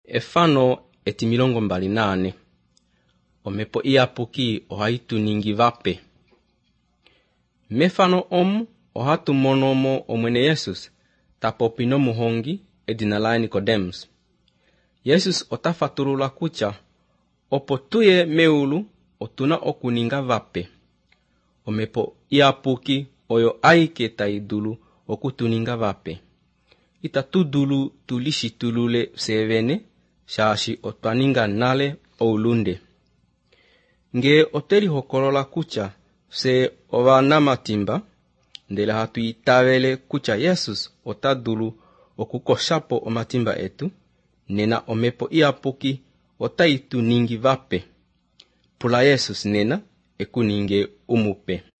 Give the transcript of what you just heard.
Efano eti 28. Omepo iapuki ohaitu ningi vape. Mefano ohatu monomo omwene Yesus tapopino muhongi edinalai Nicodemus. Yesus otafaturula kucha opotuye meulu otuna okuninga vape. Omepo iapuki oyo aike taidulu okutuninga vape. Itatudulu tulishitulule sevene shashi otwaninga nale oulunde. Nge oteli hokolola kucha se ovana matimba ndele hatu itavele kucha Yesus otadulu okukoshapo omatimba etu, nena omepo iapuki otaitu ningi vape. Pula Yesus nena ekuninge umupe.